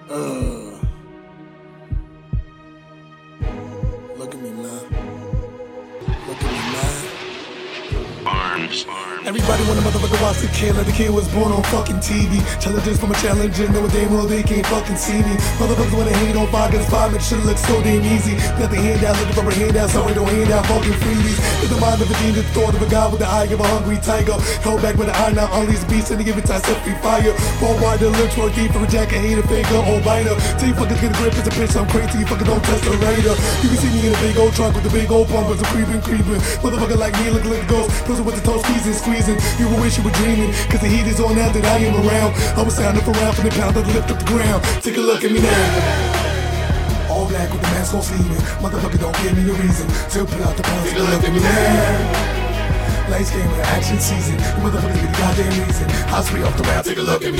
Uh, Look at me, man. Look at me, man. Arms. Everybody wanna motherfucker watch the kid, like the kid was born on fucking TV. Challenges from a challenger, know damn well they can't fucking see me. Motherfuckers wanna hate on 5 against 5, make shit look so damn easy. Got the handout, looking for a handout, sorry don't hand out fucking freebies. In the mind of a demon, the thought of a guy with the eye of a hungry tiger. Held back with the eye, now unleash beast and they give it time, set free fire. Ball wide, the lips, work deep from a jacket, hate a faker, or biter. Till you fuckers get a grip, it's a bitch, I'm crazy, you fucking don't test the radar. You can see me in a big old truck with the big old bumpers, I'm creeping. Motherfucker like me, look like a ghost, closing with the toe squeezing. You would wish you were dreaming, cause the heat is on now that I am around. I was sounding up around from the pound that lift up the ground. Take a look at me now. All black with the mask on sleeving. Motherfucker don't give me a reason to pull out the pound. Take a look at me now. Lights, camera, action season. You motherfuckers get the goddamn reason. I'll spray off the round. Take a look at me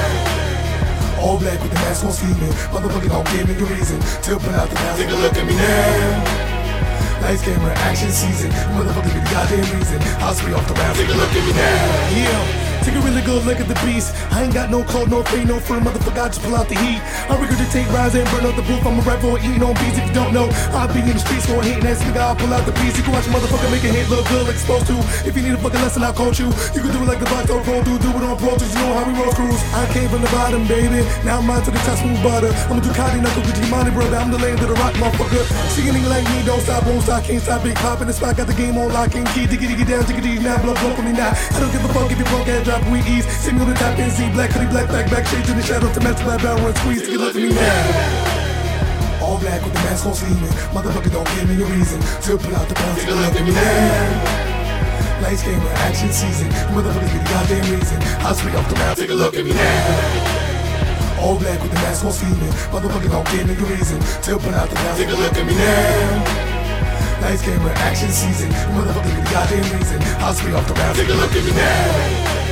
now. All black with the mask on sleeving. Motherfucker don't give me a reason to pull out the pound. Take a look at me now. Lights, camera, action season. Motherfuckers be the goddamn reason. I'll spray off the round. Take a look at me now. Yeah. Take a really good look at the beast. I ain't got no cold, no pain, no fur. Motherfucker, I just pull out the heat. I regurgitate, rise and burn out the booth. I'm a rap for eating on beats. If you don't know, I'll be in the streets for hating ass nigga. I'll pull out the piece. You can watch a motherfucker make a hit look good like supposed to. If you need a fucking lesson, I'll coach you. You can do it like the box or pro do it on pro. Just you know how we roll crews. I came from the bottom, baby. Now I'm on to the top, smooth butter. I'm a Ducati, knuckle, Gucci, money, brother. I'm the land of the rock, motherfucker. See a nigga like me, don't stop, won't stop, can't stop. Big pop in the spot, got the game on lock and key. Diggy down, diggy now, blow for me now. I don't give a fuck if you broke ass drop, we ease. See me on the top and see black hoodie, black shades in the shadow to match black barrel and squeeze. Take a look at me now. All black with the mask on sleeving. Motherfucker don't give me a reason to pull out the pound. Take a look at me now. Lights, camera, action season. Motherfuckers get the goddamn reason. I'll spray off the round. Take a look at me now. All black with the mask on sleeving. Motherfucker don't give me a reason to pull out the pound. Take a look at me now. Lights, camera, action season. Motherfuckers get the goddamn reason. I'll spray off the round. Take a look at me now.